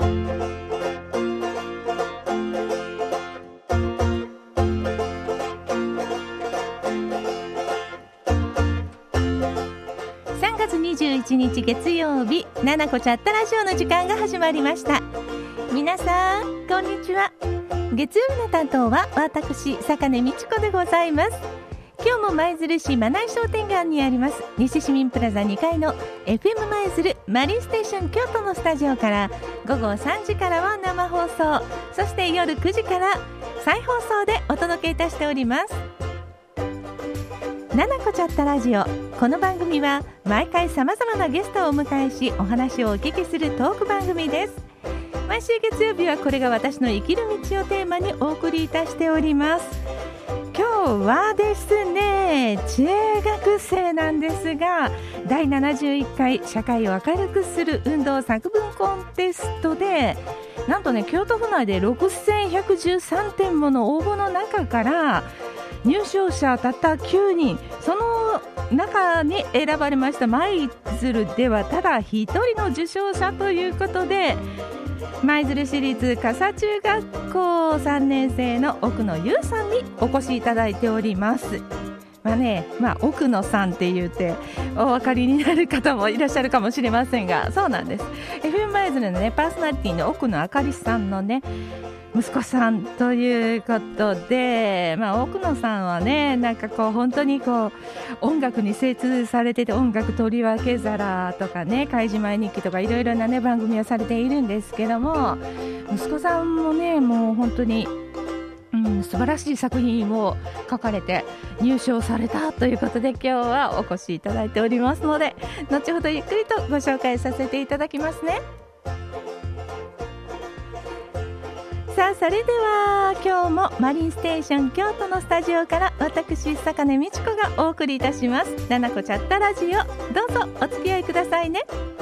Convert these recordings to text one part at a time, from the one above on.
3月21日月曜日、ななこチャットラジオの時間が始まりました。皆さんこんにちは。月曜日の担当は私、坂根美智子でございます。今日も舞鶴市真内商店街にあります西市民プラザ2階の FM 舞鶴マリンステーション京都のスタジオから午後3時からは生放送、そして夜9時から再放送でお届けいたしております。ななこチャットラジオ、この番組は毎回様々なゲストをお迎えしお話をお聞きするトーク番組です。毎週月曜日はこれが私の生きる道をテーマにお送りいたしております。今日はですね、中学生なんですが、第71回社会を明るくする運動作文コンテストで、なんとね、京都府内で6113点もの応募の中から入賞者たった9人、その中に選ばれました。舞鶴ではただ一人の受賞者ということで、舞鶴市立笠中学校3年生の奥野優さんにお越しいただいております。奥野さんって言ってお分かりになる方もいらっしゃるかもしれませんが、そうなんです。 FM 舞鶴のね、パーソナリティの奥野あかりさんのね、息子さんということで、奥野さんはね、なんかこう本当にこう音楽に精通されてて、音楽取り分け皿とかね、開示前日記とかいろいろなね番組をされているんですけども、息子さんもね、もう本当に素晴らしい作品を書かれて入賞されたということで、今日はお越しいただいておりますので、後ほどゆっくりとご紹介させていただきますね。さあ、それでは今日もマリンステーション京都のスタジオから私、坂根美智子がお送りいたします。ななこチャットラジオ、どうぞお付き合いくださいね。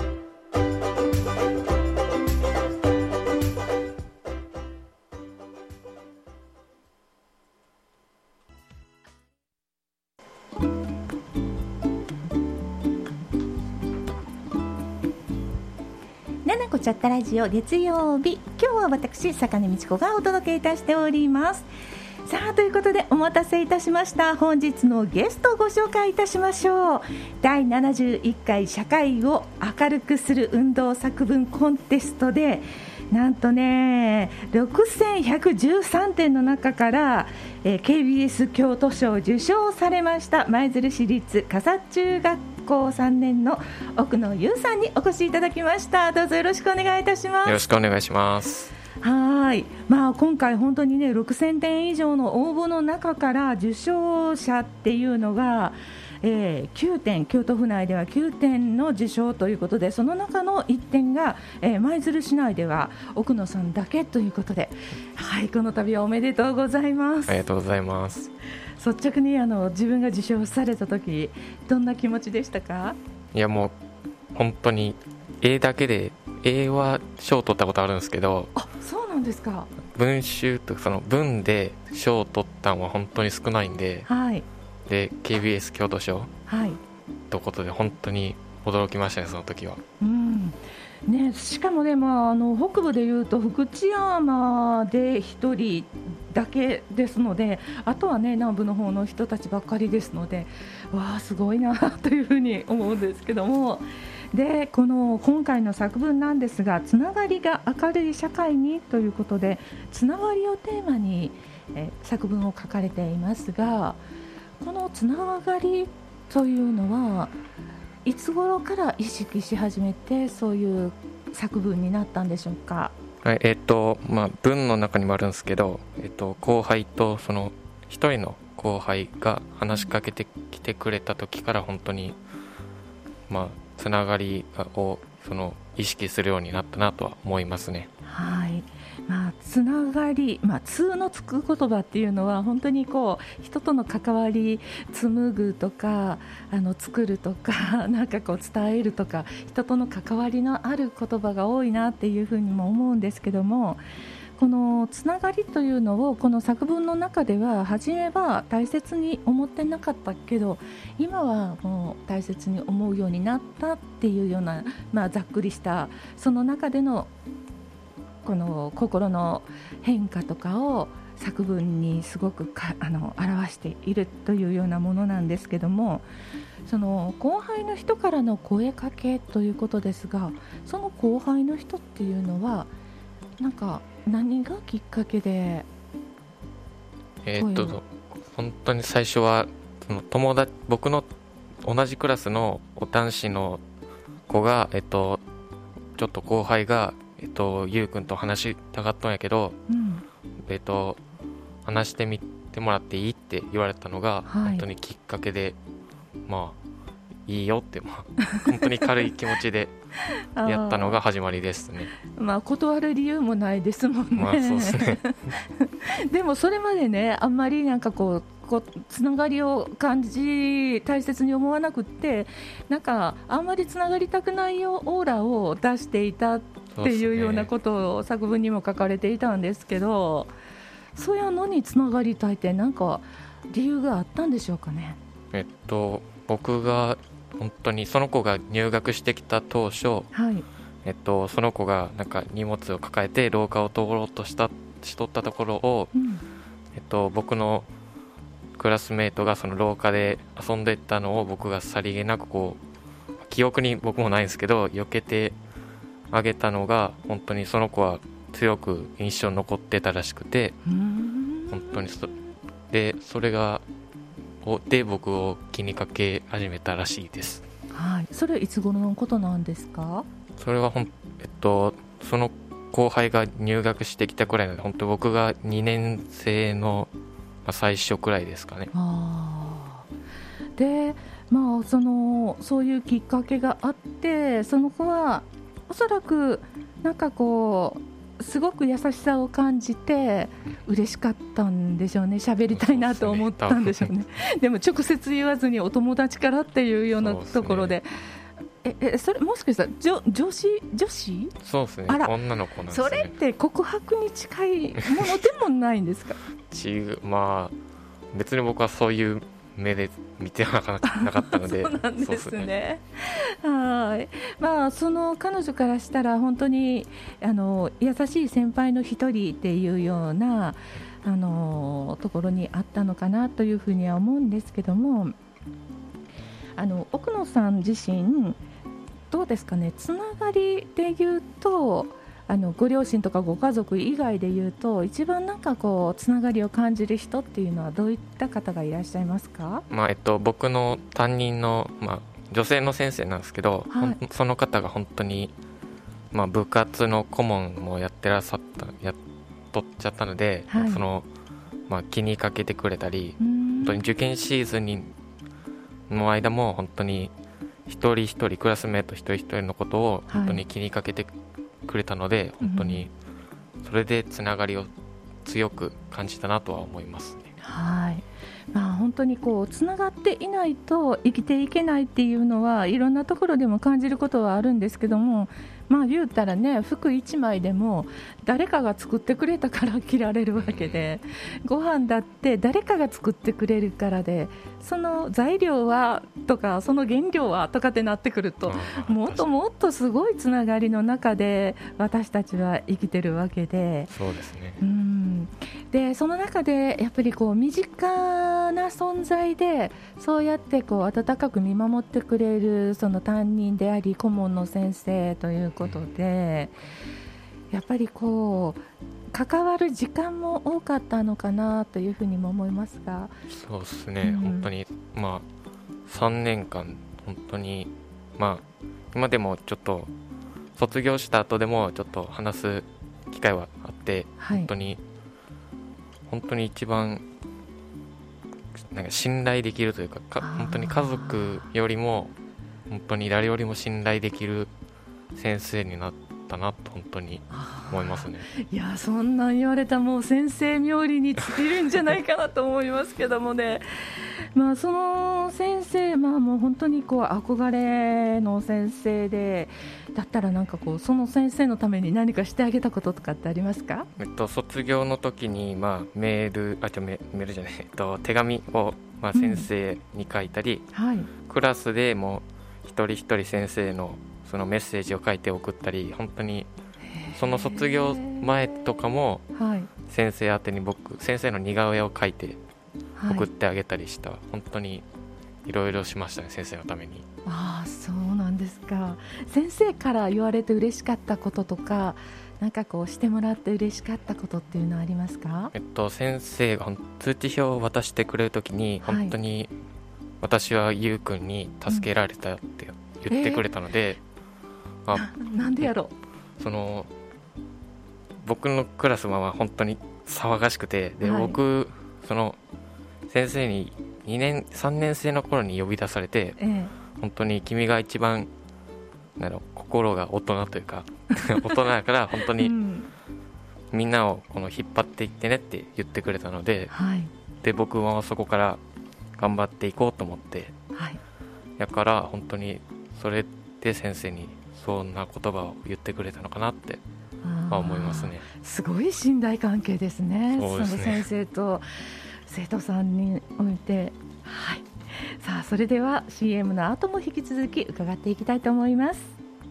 ななこチャットラジオ月曜日、今日は私、坂根美智子がお届けいたしております。さあ、ということでお待たせいたしました。本日のゲストをご紹介いたしましょう。第71回社会を明るくする運動作文コンテストで、なんとね、6113点の中から、KBS 京都賞を受賞されました舞鶴市立笠中学校3年の奥野優さんにお越しいただきました。どうぞよろしくお願いいたします。 よろしくお願いします。 はい、今回本当にね、6000点以上の応募の中から受賞者っていうのが、9点、京都府内では9点の受賞ということで、その中の1点が、舞鶴市内では奥野さんだけということで、はい、この度はおめでとうございます。 ありがとうございます。 率直に自分が受賞された時、どんな気持ちでしたか？ いや、もう本当に絵だけで、絵は賞を取ったことあるんですけど、 あ、そうなんですか。 文集とかその文で賞を取ったのは本当に少ないんで、 はい、 で KBS 京都賞、 はい、 ということで本当に驚きましたね、その時は。 ね、しかもね、北部でいうと福知山で1人だけですので、あとはね、南部の方の人たちばっかりですので、わあ、すごいなというふうに思うんですけども、で今回の作文なんですが、つながりが明るい社会にということで、つながりをテーマに、作文を書かれていますが、このつながりというのはいつ頃から意識し始めて、そういう作文になったんでしょうか？ はい、文の中にもあるんですけど、後輩とその一人の後輩が話しかけてきてくれた時から、本当につながりを意識するようになったなとは思いますね。 はい、つながり、通のつく言葉っていうのは本当に人との関わり、紡ぐとか作るとか、なんか伝えるとか、人との関わりのある言葉が多いなっていうふうにも思うんですけども、このつながりというのをこの作文の中では初めは大切に思ってなかったけど、今はもう大切に思うようになったっていうような、ざっくりしたその中でのこの心の変化とかを作文にすごく表しているというようなものなんですけども、その後輩の人からの声かけということですが、その後輩の人っていうのはなんか何がきっかけで本当に最初はその僕の同じクラスの男子の子が、ちょっと後輩が、ゆうくんと話したかったんやけど、話してみてもらっていいって言われたのが、本当にきっかけで、いいよって、本当に軽い気持ちでやったのが始まりですね。 断る理由もないですもんね。 そうですねでもそれまでね、あんまりなんかつながりを大切に思わなくって、なんかあんまりつながりたくないよオーラを出していたっていうようなことを作文にも書かれていたんですけど、そういうのにつながりたいってなんか理由があったんでしょうかね。 僕が本当にその子が入学してきた当初、その子がなんか荷物を抱えて廊下を通ろうとしとったところを、僕のクラスメートがその廊下で遊んでいったのを僕がさりげなく記憶に僕もないんですけど避けてあげたのが、本当にその子は強く印象に残ってたらしくて、本当にそれがで僕を気にかけ始めたらしいです。 それはいつ頃のことなんですか？ それはその後輩が入学してきたくらいなので、本当僕が2年生の最初くらいですかね。 で、そういうきっかけがあって、その子はおそらくなんかすごく優しさを感じて嬉しかったんでしょうね。喋りたいなと思ったんでしょうね。でも直接言わずにお友達からっていうようなところで、それもしかしたら女子？ そうですね、女の子なんですね。 それって告白に近いものでもないんですか？ 別に僕はそういう目で見てなかったのでそうなんですね。その彼女からしたら本当に優しい先輩の一人っていうようなところにあったのかなというふうには思うんですけども、奥野さん自身どうですかね。つながりで言うとご両親とかご家族以外で言うと一番なんかつながりを感じる人っていうのはどういった方がいらっしゃいますか？ 僕の担任の、女性の先生なんですけど、その方が本当に、部活の顧問もやっとっちゃったので、気にかけてくれたり、本当に受験シーズンの間も本当に一人一人クラスメート一人一人のことを本当に気にかけてくれたので、本当にそれでつながりを強く感じたなとは思いますね。 本当につながっていないと生きていけないっていうのはいろんなところでも感じることはあるんですけども、言うたらね、服1枚でも誰かが作ってくれたから着られるわけで、ご飯だって誰かが作ってくれるからで、その材料はとかその原料はとかってなってくると、もっともっとすごいつながりの中で私たちは生きてるわけで、 そうですね。 でその中でやっぱり身近な存在でそうやって温かく見守ってくれるその担任であり顧問の先生ということで、やっぱり関わる時間も多かったのかなというふうにも思いますが。 そうですね、本当に3年間本当に今でもちょっと卒業した後でもちょっと話す機会はあって、本当に一番なんか信頼できるというか、本当に家族よりも本当に誰よりも信頼できる先生になったなと本当に思いますね。 いや、そんなん言われたらもう先生冥利に尽きるんじゃないかなと思いますけどもね。その先生、もう本当に憧れの先生で、だったらなんかその先生のために何かしてあげたこととかってありますか？ 卒業の時にメールじゃない、手紙を先生に書いたり、クラスでも一人一人先生のそのメッセージを書いて送ったり、本当にその卒業前とかも先生宛てに先生の似顔絵を描いて送ってあげたりした、本当にいろいろしましたね、先生のために。 ああ、そうなんですか。先生から言われて嬉しかったこととか、なんかこうしてもらって嬉しかったことっていうのはありますか？ 先生が通知表を渡してくれるときに、本当に私はゆうくんに助けられたって言ってくれたので、 なんでやろう、僕のクラスは本当に騒がしくて、で、僕先生に3年生の頃に呼び出されて、本当に君が一番心が大人というか大人だから本当にみんなを引っ張っていってねって言ってくれたので、で僕はそこから頑張っていこうと思って、だから本当にそれで先生にそんな言葉を言ってくれたのかなって思いますね。 すごい信頼関係ですね。 そうですね。 その先生と生徒さんにおいて、さあそれでは CM の後も引き続き伺っていきたいと思います。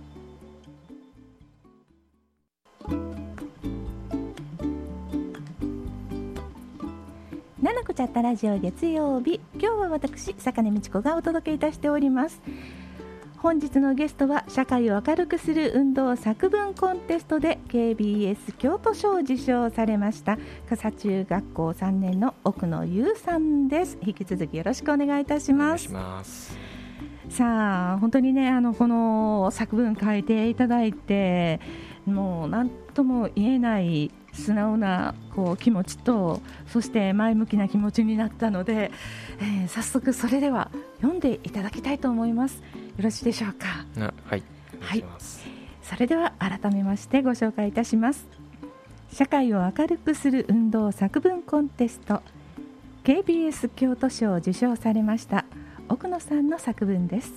ななこチャットラジオ月曜日、今日は私坂根道子がお届けいたしております。本日のゲストは社会を明るくする運動作文コンテストで KBS 京都賞を受賞されました笠中学校3年の奥野優さんです。引き続きよろしくお願いいたします。 お願いします。 さあ本当にね、この作文書いていただいて、もう何とも言えない素直な気持ちと、そして前向きな気持ちになったので、早速それでは読んでいただきたいと思います。よろしいでしょうか？ はい、お願いします。 それでは改めましてご紹介いたします。社会を明るくする運動作文コンテスト KBS 京都賞を受賞されました奥野さんの作文です。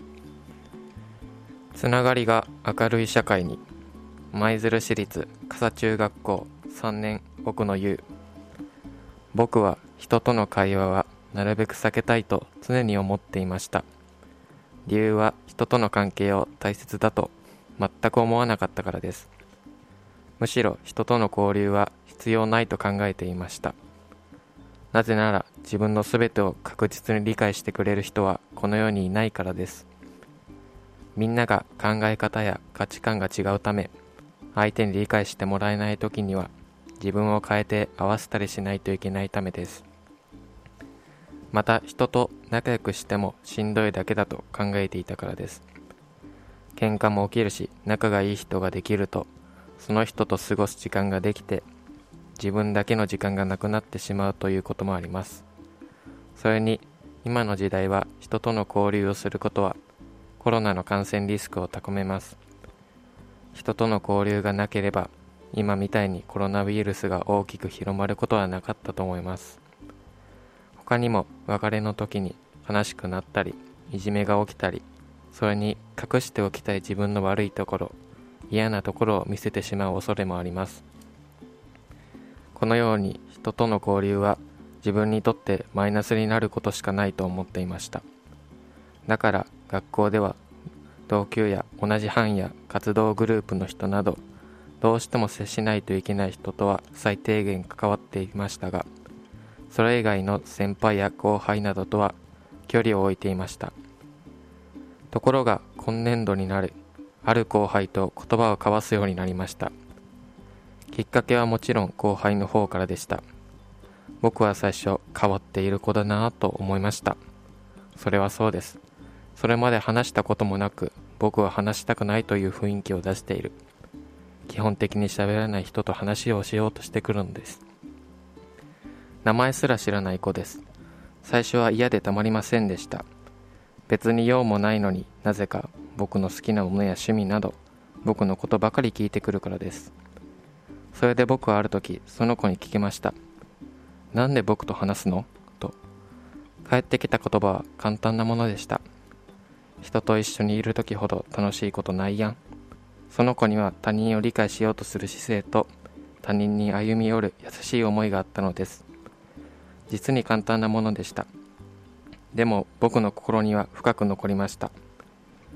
つながりが明るい社会に。舞鶴市立笠中学校3年奥野優。僕は人との会話はなるべく避けたいと常に思っていました。理由は人との関係を大切だと全く思わなかったからです。むしろ人との交流は必要ないと考えていました。なぜなら自分のすべてを確実に理解してくれる人はこの世にいないからです。みんなが考え方や価値観が違うため、相手に理解してもらえないときには自分を変えて合わせたりしないといけないためです。また人と仲良くしてもしんどいだけだと考えていたからです。喧嘩も起きるし、仲がいい人ができるとその人と過ごす時間ができて、自分だけの時間がなくなってしまうということもあります。それに今の時代は人との交流をすることはコロナの感染リスクを高めます。人との交流がなければ今みたいにコロナウイルスが大きく広まることはなかったと思います。他にも別れの時に悲しくなったり、いじめが起きたり、それに隠しておきたい自分の悪いところ、嫌なところを見せてしまう恐れもあります。このように人との交流は自分にとってマイナスになることしかないと思っていました。だから学校では同級や同じ班や活動グループの人など、どうしても接しないといけない人とは最低限関わっていましたが、それ以外の先輩や後輩などとは距離を置いていました。ところが今年度になり、ある後輩と言葉を交わすようになりました。きっかけはもちろん後輩の方からでした。僕は最初変わっている子だなぁと思いました。それはそうです。それまで話したこともなく、僕は話したくないという雰囲気を出している。基本的に喋らない人と話をしようとしてくるんです。名前すら知らない子です。最初は嫌でたまりませんでした。別に用もないのになぜか僕の好きなものや趣味など僕のことばかり聞いてくるからです。それで僕はある時その子に聞きました。なんで僕と話すの？と。返ってきた言葉は簡単なものでした。人と一緒にいる時ほど楽しいことないやん。その子には他人を理解しようとする姿勢と他人に歩み寄る優しい思いがあったのです。実に簡単なものでした。でも僕の心には深く残りました。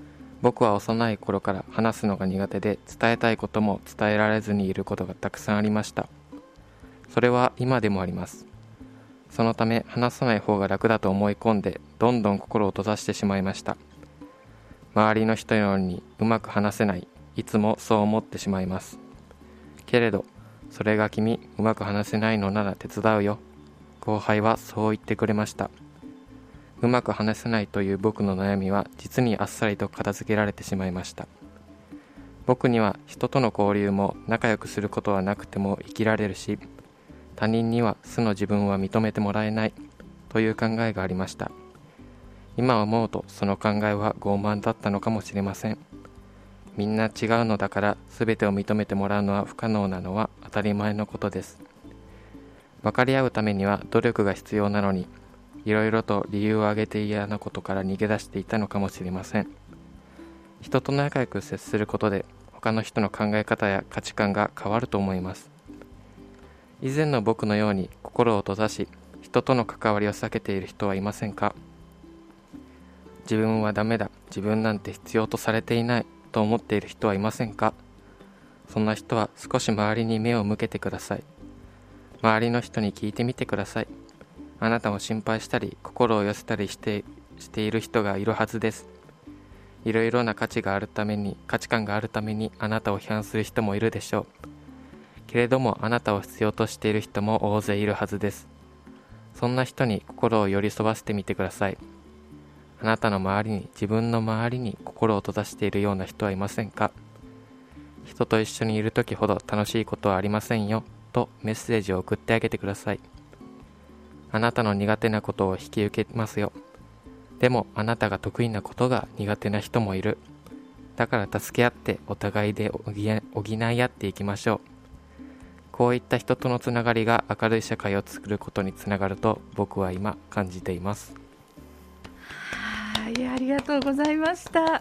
僕は幼い頃から話すのが苦手で、伝えたいことも伝えられずにいることがたくさんありました。それは今でもあります。そのため話さない方が楽だと思い込んで、どんどん心を閉ざしてしまいました。周りの人のようにうまく話せない、いつもそう思ってしまいます。けれど、それが君、うまく話せないのなら手伝うよ。後輩はそう言ってくれました。うまく話せないという僕の悩みは実にあっさりと片付けられてしまいました。僕には人との交流も仲良くすることはなくても生きられるし、他人には素の自分は認めてもらえないという考えがありました。今思うとその考えは傲慢だったのかもしれません。みんな違うのだから全てを認めてもらうのは不可能なのは当たり前のことです。分かり合うためには努力が必要なのに、いろいろと理由を挙げて嫌なことから逃げ出していたのかもしれません。人と仲良く接することで他の人の考え方や価値観が変わると思います。以前の僕のように心を閉ざし、人との関わりを避けている人はいませんか？自分はダメだ、自分なんて必要とされていないと思っている人はいませんか？そんな人は少し周りに目を向けてください。周りの人に聞いてみてください。あなたを心配したり心を寄せたりしている人がいるはずです。いろいろな価値観があるためにあなたを批判する人もいるでしょう。けれどもあなたを必要としている人も大勢いるはずです。そんな人に心を寄り添わせてみてください。あなたの周りに、自分の周りに心を閉ざしているような人はいませんか？人と一緒にいるときほど楽しいことはありませんよとメッセージを送ってあげてください。あなたの苦手なことを引き受けますよ。でもあなたが得意なことが苦手な人もいる。だから助け合ってお互いで補い合っていきましょう。こういった人とのつながりが明るい社会を作ることにつながると僕は今感じています。 はい、ありがとうございました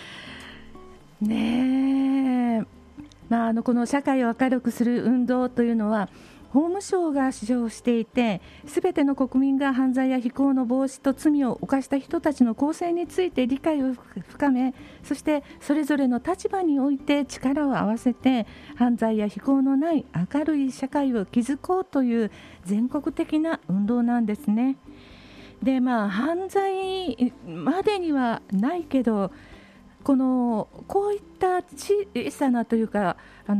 ねえ。この社会を明るくする運動というのは法務省が主張していて、すべての国民が犯罪や非行の防止と罪を犯した人たちの構成について理解を深め、そしてそれぞれの立場において力を合わせて犯罪や非行のない明るい社会を築こうという全国的な運動なんですね。で、犯罪までにはないけど、こういった小さなというか、人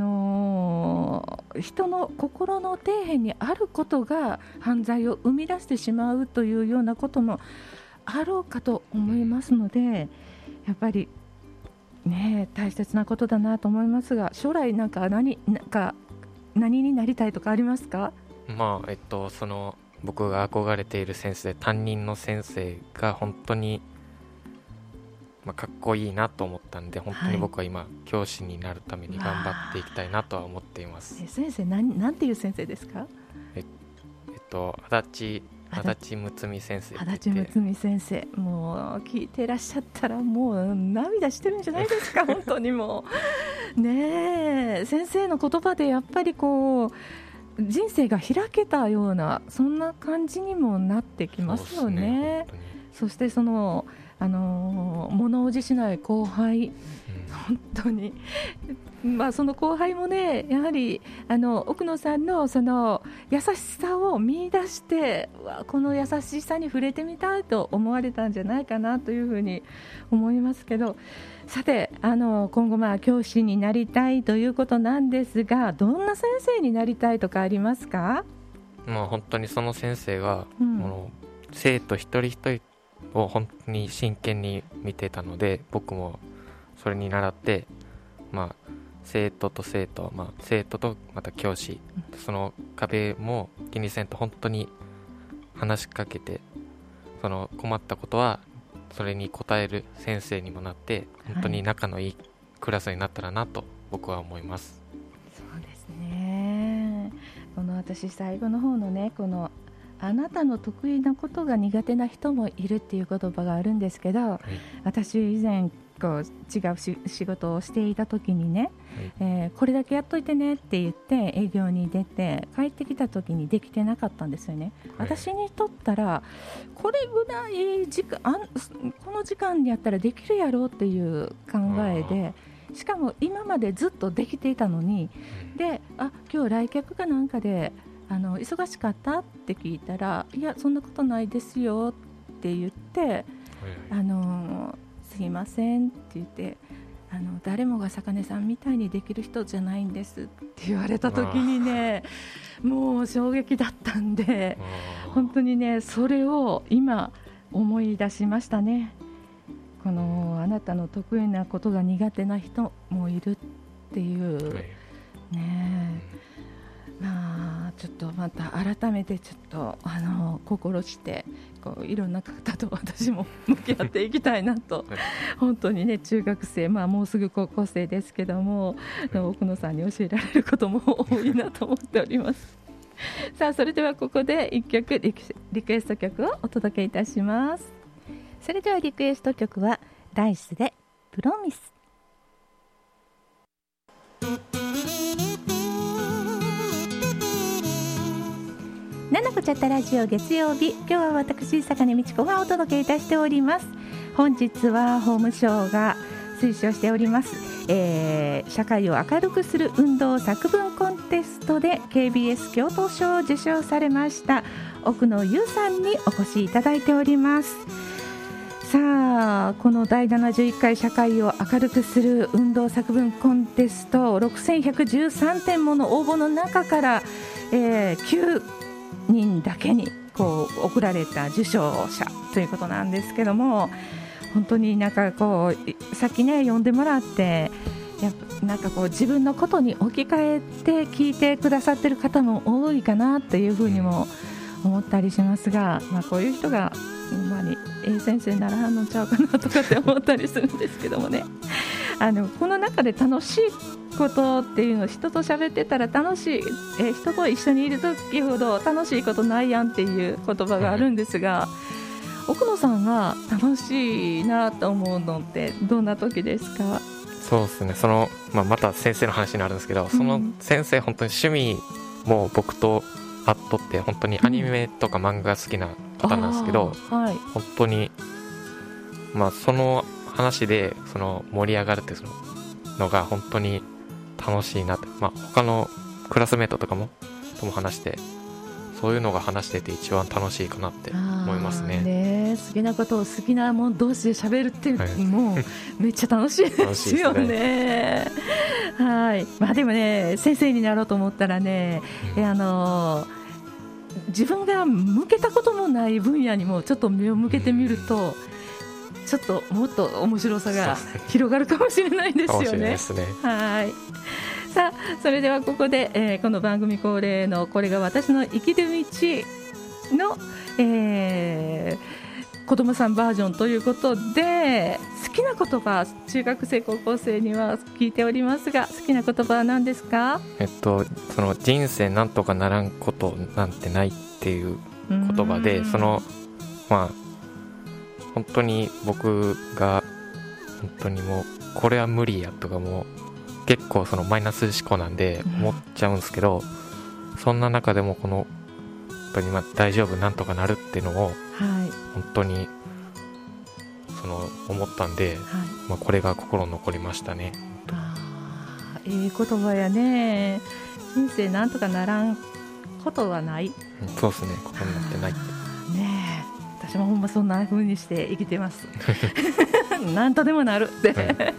の心の底辺にあることが犯罪を生み出してしまうというようなこともあろうかと思いますので、やっぱりね大切なことだなと思いますが、将来何になりたいとかありますか？ その僕が憧れている先生、担任の先生が本当にかっこいいなと思ったんで、本当に僕は今、教師になるために頑張っていきたいなとは思っています。 先生、なんていう先生ですか？ 足立睦美先生って言って、 足立睦美先生、もう聞いてらっしゃったらもう涙してるんじゃないですか本当にもうねえ、先生の言葉でやっぱり人生が開けたような、そんな感じにもなってきますよね。そして物おじしない後輩、本当にその後輩もね、やはり奥野さんのその優しさを見出して、この優しさに触れてみたいと思われたんじゃないかなというふうに思いますけど、さて今後教師になりたいということなんですが、どんな先生になりたいとかありますか？ 本当にその先生が、生徒一人一人を本当に真剣に見てたので、僕もそれに倣って、生徒と生徒、生徒とまた教師、その壁も気にせんと本当に話しかけて、その困ったことはそれに答える先生にもなって、本当に仲のいいクラスになったらなと僕は思います。 そうですね。私最後の方のね、あなたの得意なことが苦手な人もいるっていう言葉があるんですけど、私以前こう違う仕事をしていた時にね、これだけやっといてねって言って営業に出て帰ってきた時にできてなかったんですよね。私にとったらこれぐらいこの時間にやったらできるやろうっていう考えで、しかも今までずっとできていたのに、で今日来客かなんかで忙しかったって聞いたら、いやそんなことないですよって言って、すいませんって言って、誰もが坂根さんみたいにできる人じゃないんですって言われた時にね、もう衝撃だったんで、本当にねそれを今思い出しましたね。あなたの得意なことが苦手な人もいるっていうね。ちょっとまた改めてちょっと心していろんな方と私も向き合っていきたいなと本当にね中学生、もうすぐ高校生ですけども、奥野さんに教えられることも多いなと思っておりますさあそれではここで1曲リクエスト曲をお届けいたします。それではリクエスト曲はダイスでプロミス。ななこちゃったラジオ月曜日、今日は私坂根道子がお届けいたしております。本日は法務省が推奨しております、社会を明るくする運動作文コンテストで KBS 京都賞を受賞されました奥野優さんにお越しいただいております。さあこの第71回社会を明るくする運動作文コンテスト6113点もの応募の中から、9人だけに贈られた受賞者ということなんですけども、本当にさっきね読んでもらって自分のことに置き換えて聞いてくださってる方も多いかなというふうにも思ったりしますが、こういう人がほんまに先生ならはんのちゃうかなとかって思ったりするんですけどもねこの中で楽しいことっていうのを人と喋ってたら楽しい、人と一緒にいる時ほど楽しいことないやんっていう言葉があるんですが、奥野さんが楽しいなと思うのってどんな時ですか？ そうですね、また先生の話になるんですけど、その先生本当に趣味も僕と合っとって、本当にアニメとか漫画が好きな方なんですけど、本当にその話で盛り上がるっていうのが本当に楽しいなって、他のクラスメートとも話して、そういうのが話してて一番楽しいかなって思いますね。 好きなことを好きなもん同士で喋るって、もうめっちゃ楽しいですよね。でもね先生になろうと思ったらね、自分が向けたこともない分野にもちょっと目を向けてみると、ちょっともっと面白さが広がるかもしれないですよね。さあそれではここで、この番組恒例のこれが私の生きる道の、子どもさんバージョンということで、好きな言葉中学生高校生には聞いておりますが、好きな言葉は何ですか？ 人生なんとかならんことなんてないっていう言葉で、本当に僕が本当にもうこれは無理やとかも結構マイナス思考なんで思っちゃうんですけど、そんな中でも本当に大丈夫なんとかなるっていうのを本当に思ったんで、これが心残りましたね。 いい言葉やね。人生なんとかならんことはない。 そうですね、ことになってないね。私もほんまそんな風にして生きてますなんとでもなるって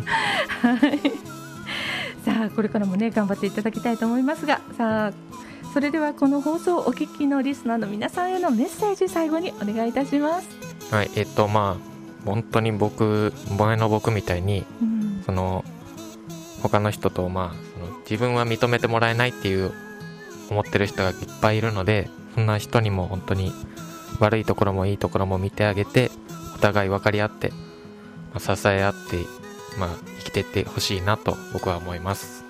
さあこれからもね頑張っていただきたいと思いますが、さあそれではこの放送をお聞きのリスナーの皆さんへのメッセージ最後にお願いいたします。 本当に前の僕みたいに、他の人と自分は認めてもらえないっていう思ってる人がいっぱいいるので、そんな人にも本当に悪いところもいいところも見てあげて、お互い分かり合って、支え合って、生きていってほしいなと僕は思います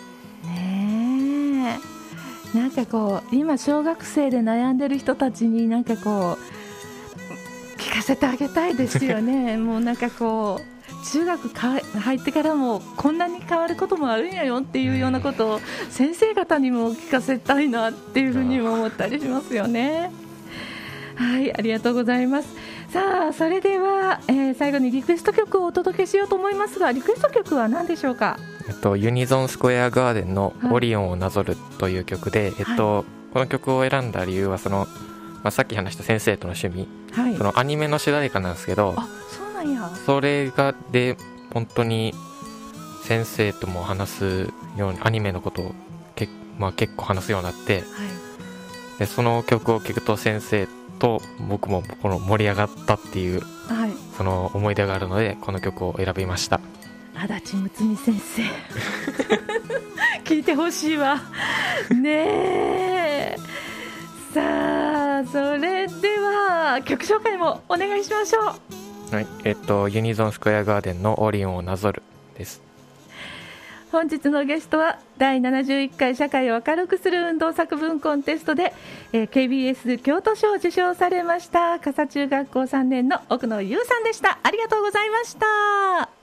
ね。なんか今小学生で悩んでる人たちに聞かせてあげたいですよねもう中学入ってからもこんなに変わることもあるんやよっていうようなことを先生方にも聞かせたいなっていうふうにも思ったりしますよね。はい、ありがとうございます。さあ、それでは、最後にリクエスト曲をお届けしようと思いますが、リクエスト曲は何でしょうか？ ユニゾンスクエアガーデンのオリオンをなぞるという曲で、この曲を選んだ理由はさっき話した先生との趣味、そのアニメの主題歌なんですけど、 そうなんや。それがで本当に先生とも話すようにアニメのことを結構話すようになって、でその曲を聴くと先生と僕もこの盛り上がったっていう、その思い出があるのでこの曲を選びました。 足立むつみ先生聞いてほしいわねえ。さあ、それでは曲紹介もお願いしましょう。 はい、ユニゾンスクエアガーデンのオリオンをなぞるです。 本日のゲストは第71回社会を明るくする運動作文コンテストで、KBS 京都賞を受賞されました笠中学校3年の奥野優さんでした。ありがとうございました。